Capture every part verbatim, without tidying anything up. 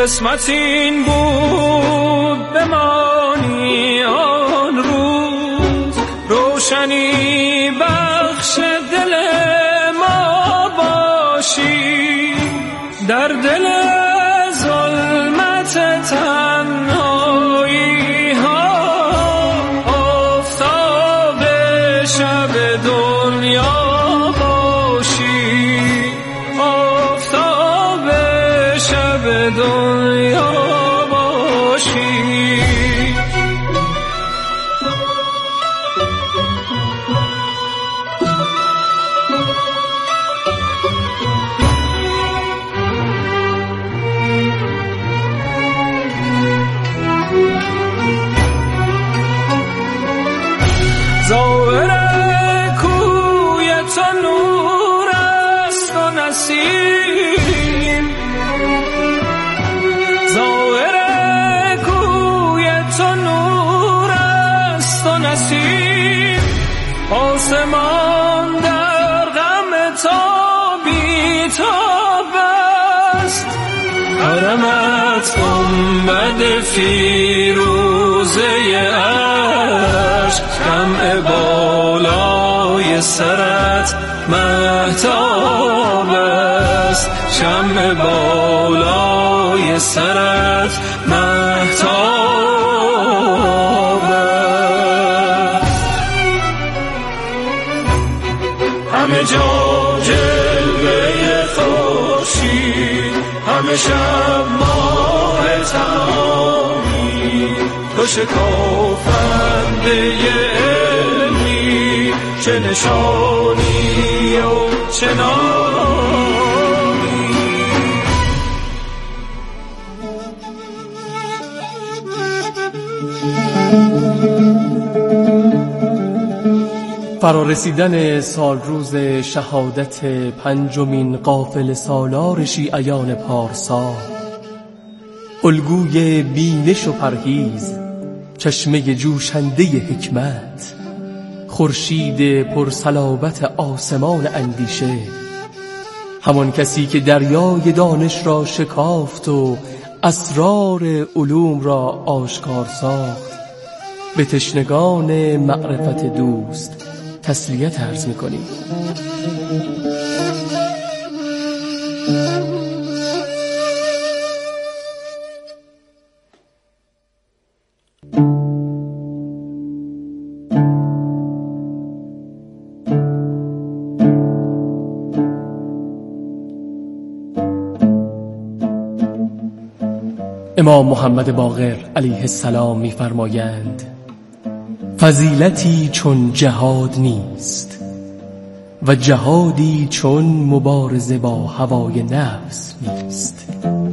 قسمت این بود بمانی آن روز، روشنی بخش دل ما باشی، در دل ظلمت تنهایی ها آفتاب شب دنیا باشی، آفتاب شب دنیا باشی. ظاهر کوی تو نور است و نسیم، ظاهر کوی تو نور است و نسیم، آسمان در غم تو بی‌تاب است، حرمت گنبد فیروزه عشق، شمع بالای سرت مهتاب است، شمع بالای سرت مهتاب است. همه جا جلوه خورشید، همه شب ماه تمامی، تو شکافنده علمی، چه نشانی و چه نامی. فرارسیدن سال روز شهادت پنجمین قافله سالار شیعیان پارسا، الگوی بینش و پرهیز، چشمه جوشنده حکمت، خورشید پرصلابت آسمان اندیشه، همان کسی که دریای دانش را شکافت و اسرار علوم را آشکار ساخت، به تشنگان معرفت دوست تسلیت عرض می‌کنیم. امام محمد باقر علیه السلام می‌فرمایند: فضیلتی چون جهاد نیست و جهادی چون مبارزه با هوای نفس نیست.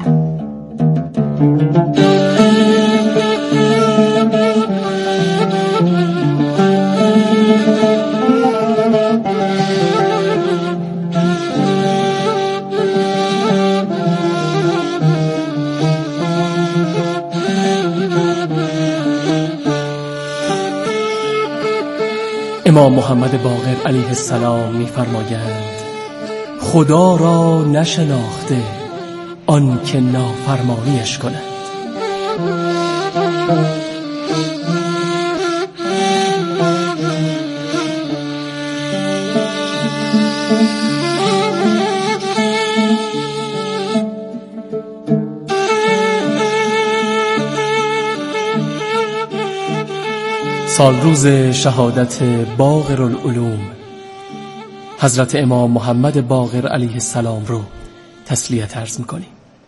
امام محمد باقر علیه السلام می‌فرمایند: خدا را نشناخته آن که نافرمانیش کند. سال روز شهادت باقر العلوم حضرت امام محمد باقر علیه السلام رو تسلیت عرض می‌کنیم.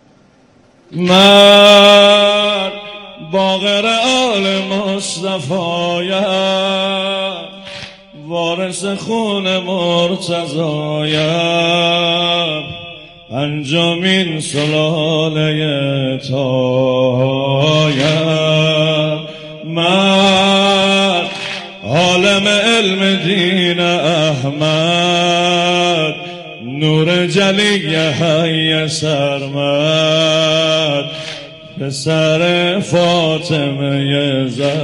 من باقر آل مصطفایم، وارث خون مرتضایم، پنجمین سلاله طاهایم. من عالم علم دین احمد، نور جلی حی سرمد، پسر فاطمه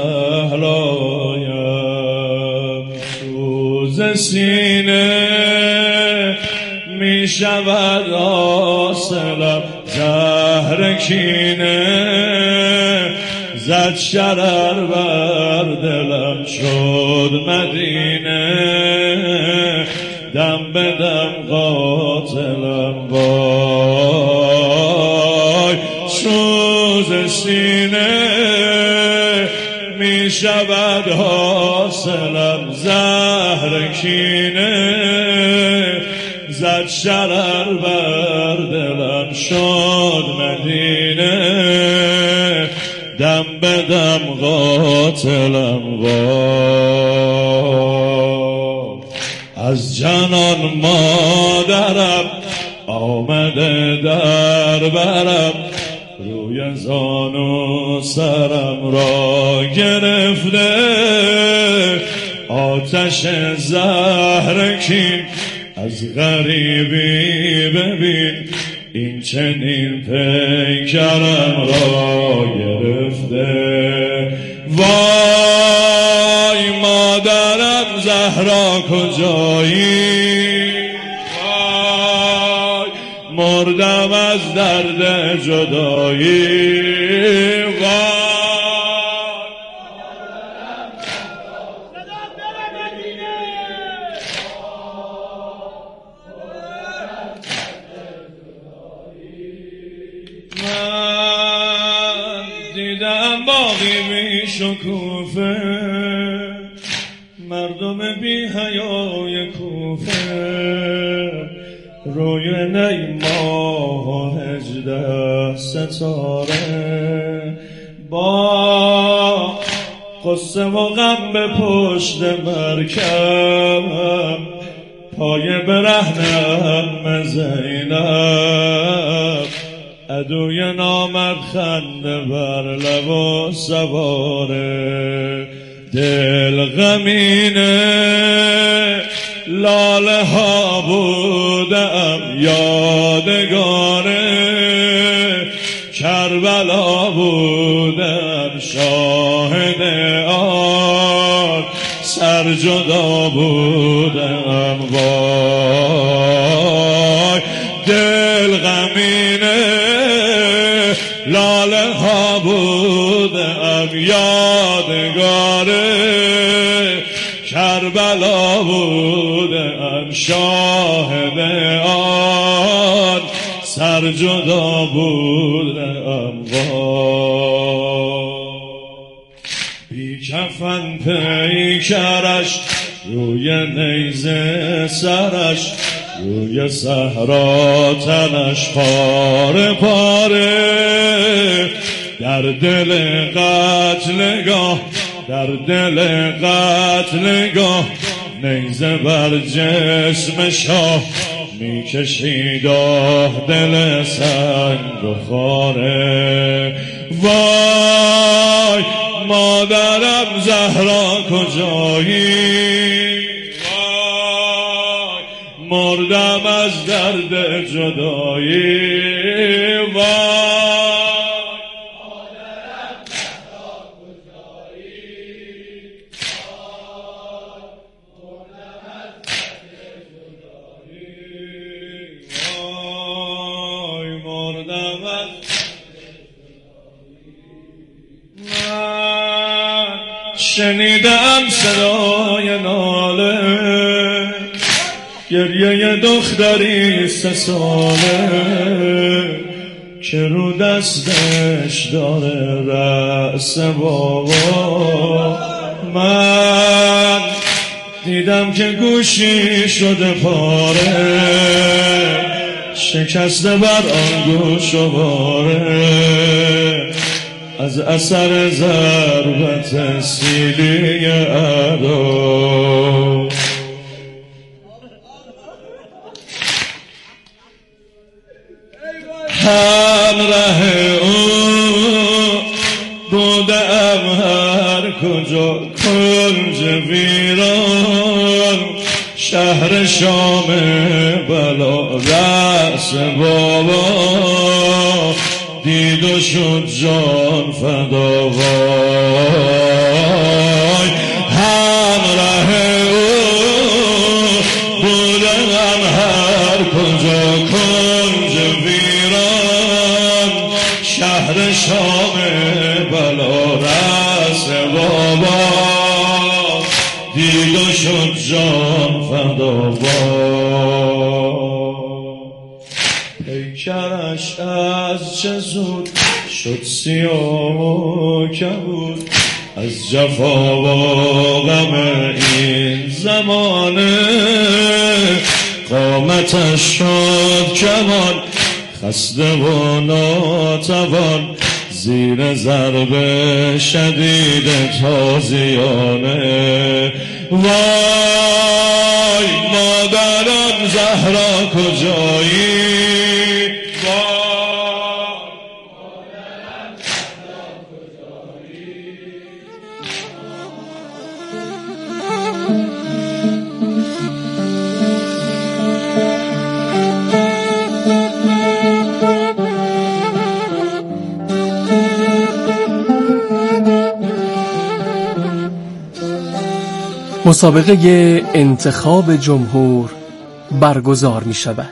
زهرایم. سوز سینه می شود حاصلم زهر زهر کینه زد شرر بر دلم شد مدینه دم به دم قاتلم وای سوز سینه می شود حاصلم زهر کینه زد شرر بر دلم شد مدینه دم به دم قاتلم وای از جنان مادرم آمده در برم روی زانو سرم را گرفته آتش زهر کین از غریبی ببین این چنین پیکرم را گرفته وای مادرم زهرا کجایی وای مردم از درد جدایی وای من دیدم باقی بی شکوفه مردم بی حیای کوفه روی نی ماه و هجده ستاره با قصه و غم به پشت مرکب پای برهنم زینب عدوی نامرد خنده بر لب و سواره دل غمینه لاله ها بودم یادگاره کربلا بودم شاهد آن سر جدا بودم وای دل غمینه لاله ها بودم یادگاره کربلا بودم شاهد آن سر جدا بودم وای بی کفن پیکرش روی نیزه سرش روی صحرا تنش پاره پاره در دل قتلگاه در دل قتلگاه نیزه بر جسم شاه میکشید آه دل سنگ و خاره وای مادرم زهرا کجایی وای مردم از درد جدایی وای شنیدم صدای ناله گریه دختری سه ساله که رو دستش داره رأس بابا من دیدم که گوشی شده پاره شکسته بر آن گوش و باره از اثر ضربت سیلی عدو همراه او بودم هر کجا کنج ویران شهر شام بلا رأس بابا دید و شد جان فدا وای همراه او بودم هر کجا کنج ویران جان فدا باد. پیکرش از چه زود شد سیاه و کبود، از جفا و غم این زمانه. قامتش شد جوان خسته و ناتوان، زیر ضرب شدید تازیانه. وای مادرم زهرا کجایی، مسابقه انتخاب جمهور برگزار می شود.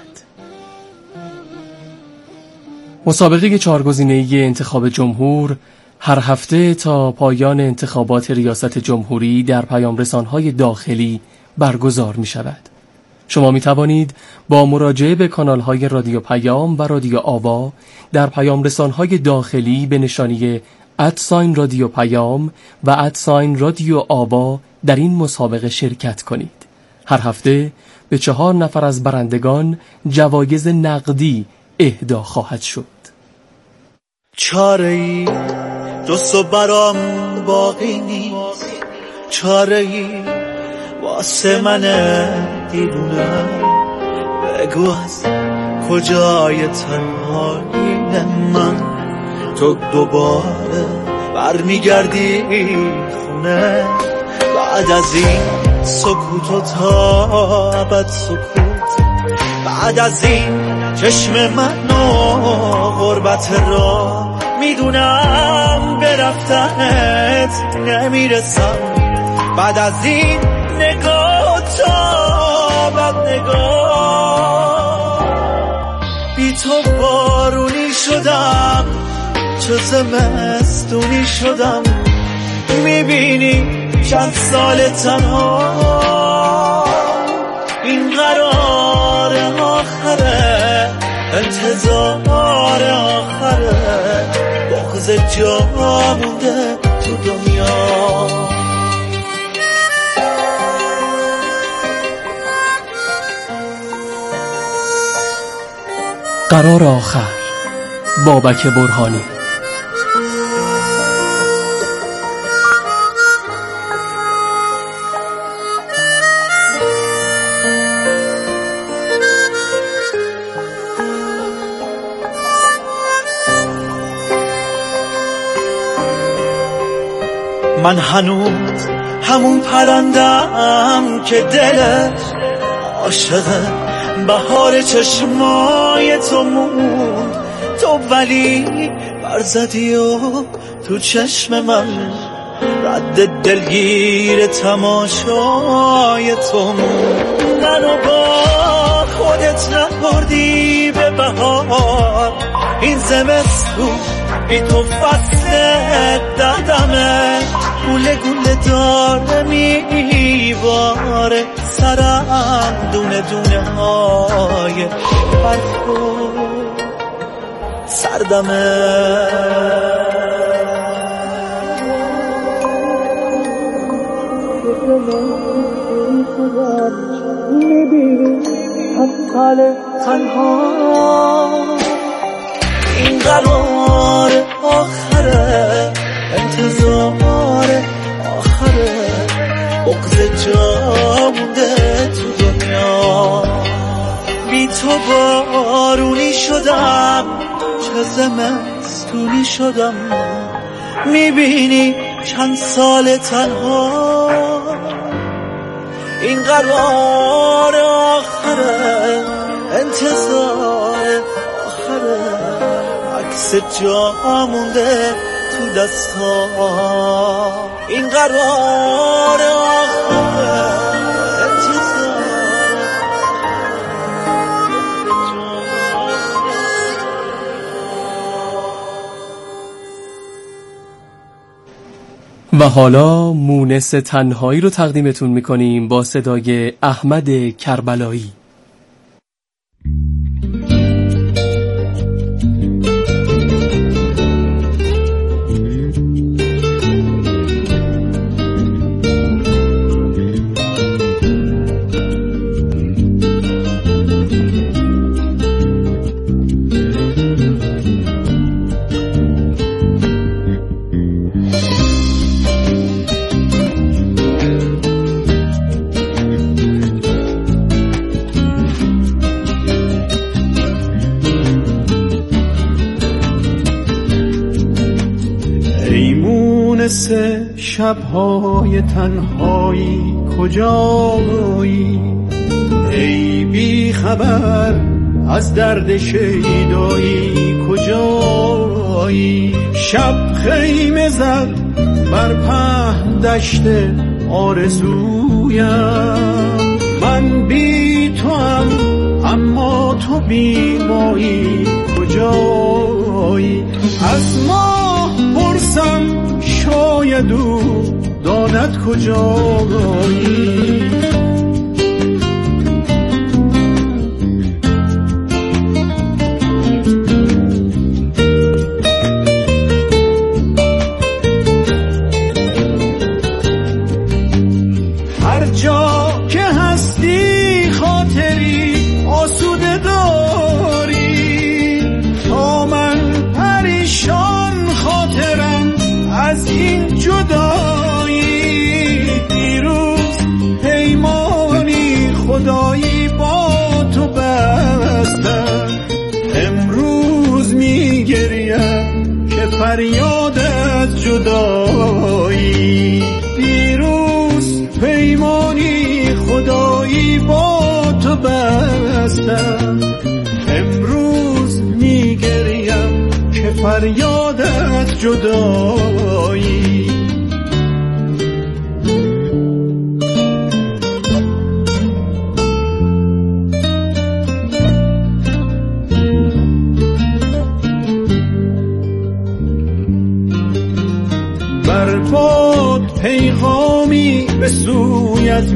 مسابقه چهارگزینه‌ای انتخاب جمهور هر هفته تا پایان انتخابات ریاست جمهوری در پیام‌رسان‌های داخلی برگزار می شود. شما می توانید با مراجعه به کانال‌های رادیو پیام و رادیو آوا در پیام‌رسان‌های داخلی به نشانی ادساین رادیو پیام و ادساین رادیو آوا در این مسابقه شرکت کنید. هر هفته به چهار نفر از برندگان جوایز نقدی اهدا خواهد شد. چاره ای دوست و برام باقی نیست، چاره ای واسه من دیوونه. بگو از کجای تنهایی من تو دوباره برمیگردی خونه. بعد از این سکوت و تا ابد سکوت، بعد از این چشم من و غربت را میدونم به رفتنت نمیرسم. بعد از این نگاه تا بد نگاه، بی تو بارونی شدم چه زمستونی شدم. میبینی چند سال تنها، این قرار آخره، انتظار آخره، بغض جا مونده تو دنیا. قرار آخر، بابک برهانی. من هنوز همون پرندم که دلش عاشق بهار چشمای تو موند. تو ولی برزدی و تو چشم من رد دلگیر تماشای تو موند. منو با خودت نبردی به بهار، این زمستون بی تو فصل دردمه. گوله گوله داره میباره سرم، دونه دونه های برف و سردمه. میبینی هم سال تنها، این قرار آخره، انتظار آخره، بغض جا مونده تو دنیا. بی تو بارونی شدم چه زمستونی شدم. میبینی چند سال تنها، این قرار آخره، انتظار آخره، عکس جا مونده تو دستا. این قرار آخره، انتظار و حالا مونس تنهایی رو تقدیمتون میکنیم با صدای احمد کربلایی. سه شب‌های تنهایی کجایی؟ ای بی خبر از درد شیدایی کجایی؟ شب خیمه زد بر پهن دشت آرزویم، من بی تو هم اما تو بی مایی کجایی؟ از ماه پرسم شاید او داند کجایی؟ هر جا که هستی خاطری آسوده داری، تا من پریشان خاطرم از این جدایی. دیروز پیمانی خدایی با تو بستم، امروز میگریم که فریاد از جدایی. دیروز پیمانی خدایی با تو بستم، امروز میگریم که فریاد از جدایی. بر باد پیغامی به سویت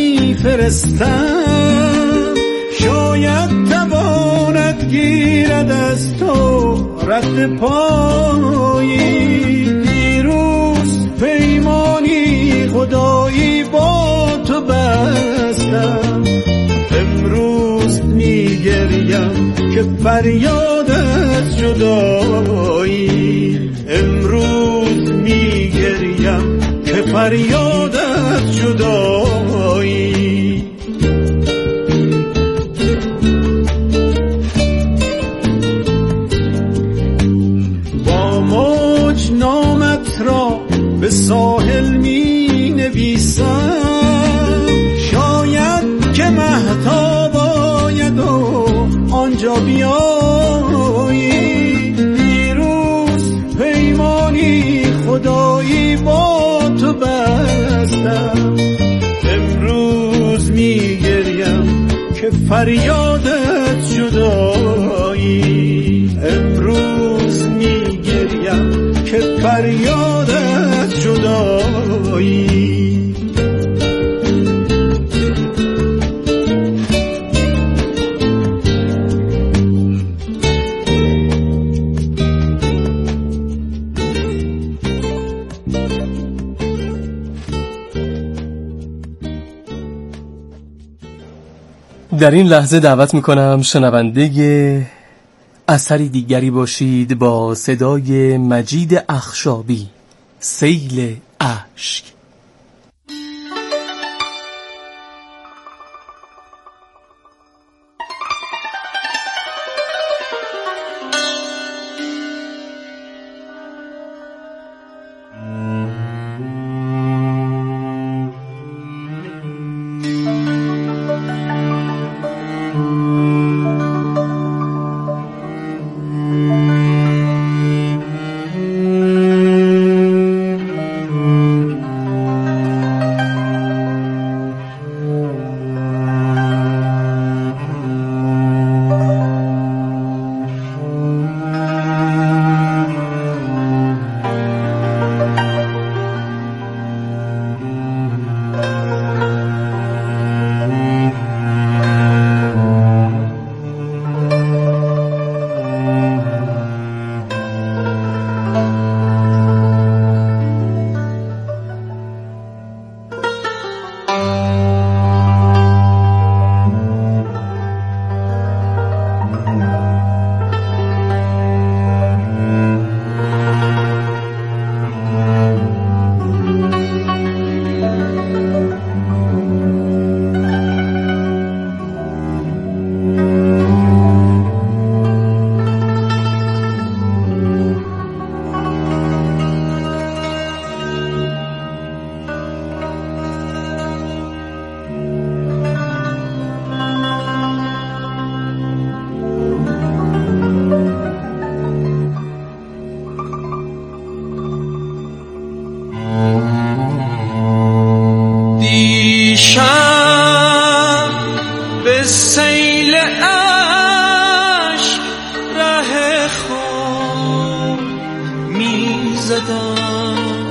میفرستم، شاید تواند گیرد از تو رد پایی. دیروز پیمانی خدایی با تو بستم، امروز میگریم که فریاد از جدایی. امروز میگریم که فریاد از جدایی. با موج نامت را به ساحل می نویسم، شاید که مهتاب آید و آنجا بیایی. دیروز پیمانی خدایی با تو بستم، امروز میگریم که فریاد از جدایی. امروز میگریم که فریاد از جدایی. در این لحظه دعوت میکنم شنونده اثری دیگری باشید با صدای مجید اخشابی، سیل اشک. دیشب به سیل عشق ره خود می زدم،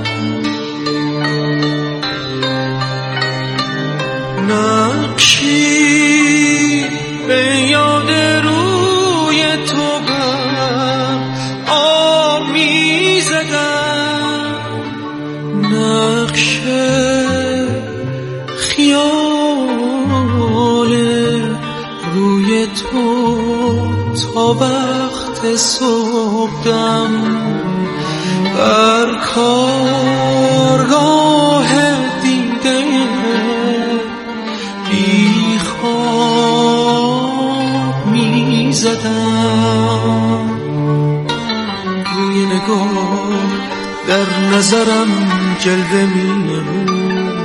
نقشی به یاد روی تو بر آب می زدم، نقش خیال روی تو تا وقت صبحدم، بر کارگاه دیده بی خواب می زدم، روی نگاه در نظرم جلوه می نمود،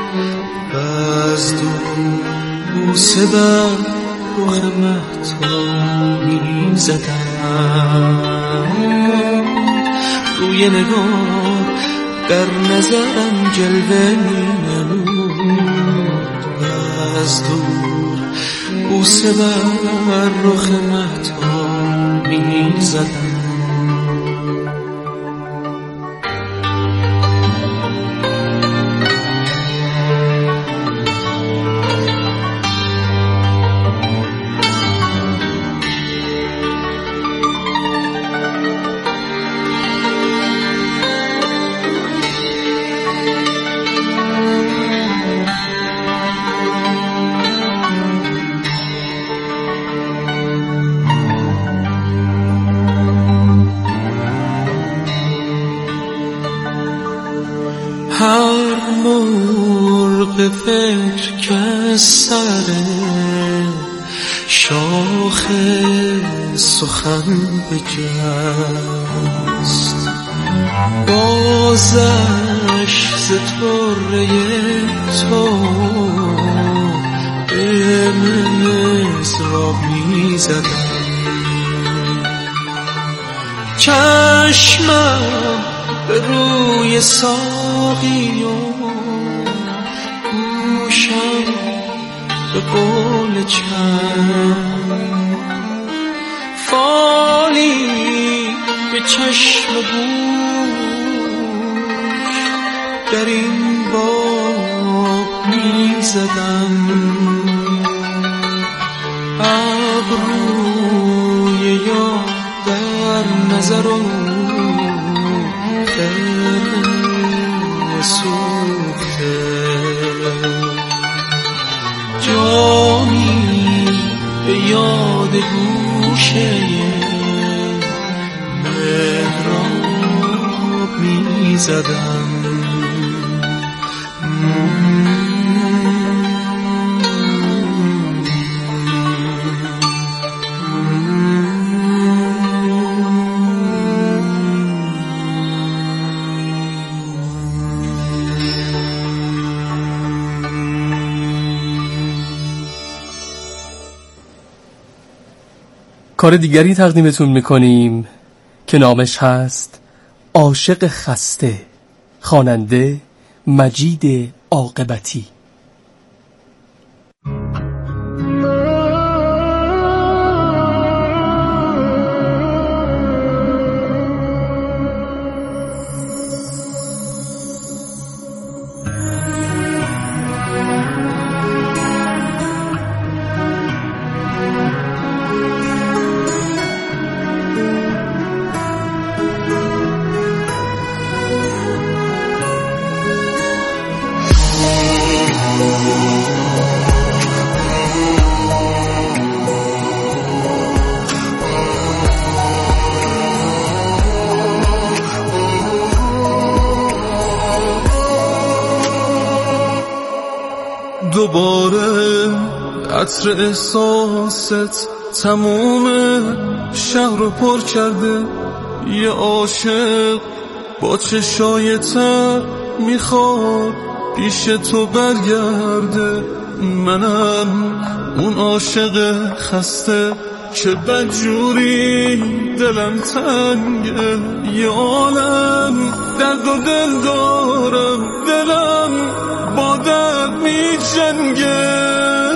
از دور بوسه بر رخ مهتاب می زدم، روی نگاه در نظرم جلوه می نمود، از دور بوسه بر رخ مهتاب می زدم. هر مرغ فکر که سر شاخ سخن بجست، بازش ز طره تو به مصراب می زدم، چشمم به روی ساقی و گوشم به قول چند، فالی به چشم گوش در این باب می زدم، ابروی یاد در نظر و سوخته، جامی به یاد گوشه مهراب می زدم، کار دیگری تقدیمتون میکنیم که نامش هست عاشق خسته، خواننده مجید عاقبتی. دوباره عطر احساست تموم شهر رو پر کرده، یه عاشق با چشای تر میخواد پیش تو برگرده، منم اون عاشق خسته که بدجوری دلم تنگه، یه عالم درد و دل دارم، دلم با درد می جنگه.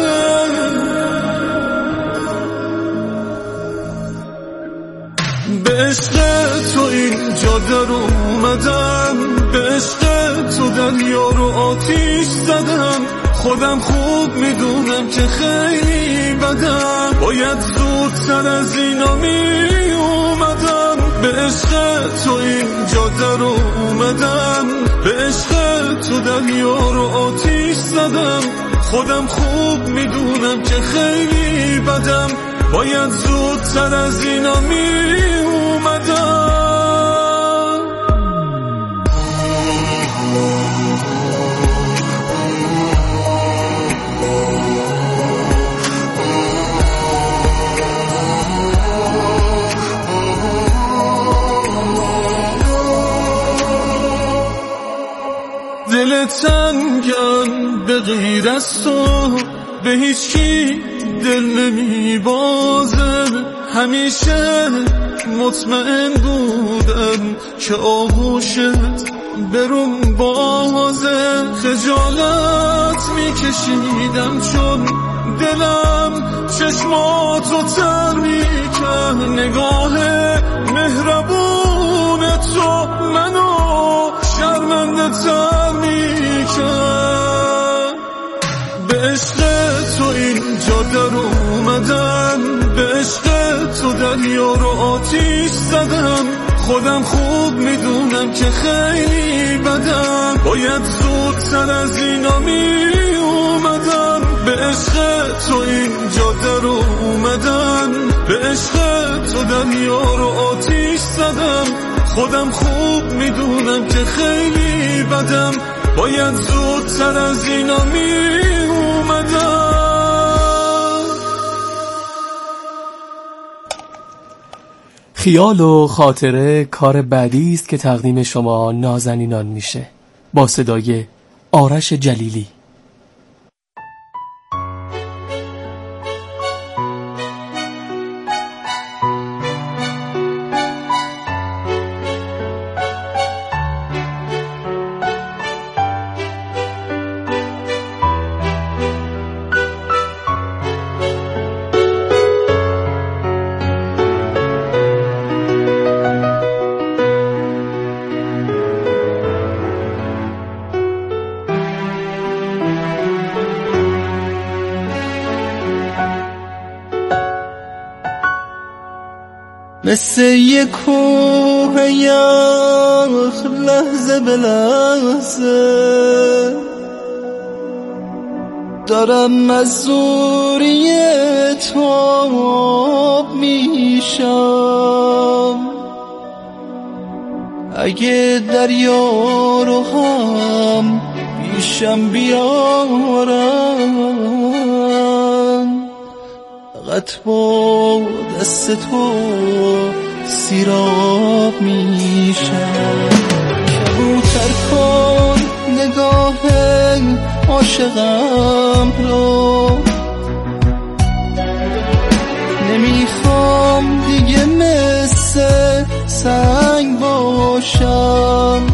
به عشق تو اینجا در اومدم، به عشق تو دریا رو آتیش زدم. خودم خوب میدونم که خیلی بدم، باید زودتر از اینا می اومدم. به عشق تو اینجا در اومدم، به عشق تو دریا رو آتیش زدم. خودم خوب میدونم که خیلی بدم، باید زودتر از اینا می اومدم. دل تنگم به غیر از تو به هیچ کی دل نمی بازه. همیشه مطمئن بودم که آغوشت بروم بازه. خجالت می کشیدم چون دلم چشماتو تر می کرد. نگاه مهربون تو منو شرمنده تر می کرد. به عشق تو اینجا در اومدم، به عشق تو دریا رو آتیش زدم. خودم خوب میدونم که خیلی بدم، باید زودتر از اینا می اومدم. به عشق تو اینجا در اومدم، به عشق تو دریا رو آتیش زدم. خودم خوب میدونم که خیلی بدم، باید زودتر از اینا می اومدم. خیال و خاطره کار بعدی است که تقدیم شما نازنینان میشه، با صدای آرش جلیلی. مثل یک کوه یخ لحظه به لحظه دارم از زوری تاب میشم. اگه دریا رو هم پیشم بیارم، فقط با دست تو سیراب میشم. کبوتر کن نگاه عاشقم رو، نمیخوام دیگه مثل سنگ باشم.